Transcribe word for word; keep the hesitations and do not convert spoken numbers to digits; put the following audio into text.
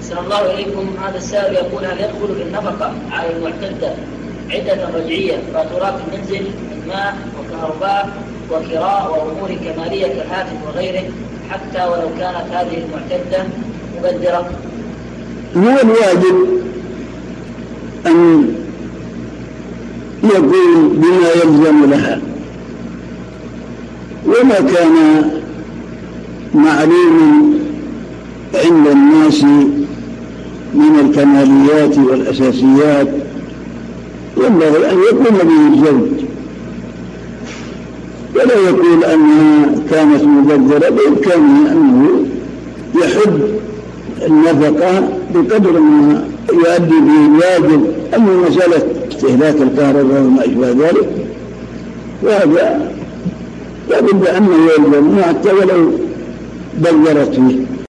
أحسن الله إليكم. هذا السائل يقول: هل يدخل في النفقة على المعتدة عدة رجعية فاتورات المنزل من ماء وكهرباء وكراء وأمور كمالية كالهاتف وغيره حتى ولو كانت هذه المعتدة مبذرة؟ هو الواجب أن يقول بما يلزم لها، وما كان معلوم عند الناس من الكماليات والأساسيات ينبغي أن يكون به الزوج، ولا يقول أنها كانت مبذرة، بإمكانه أنه يحد النفقة بقدر ما يؤدي به الواجب. أما مسألة استهلاك الكهرباء وما أشبه ذلك وهذا لابد أنه يلزم حتى ولو بذرت فيه.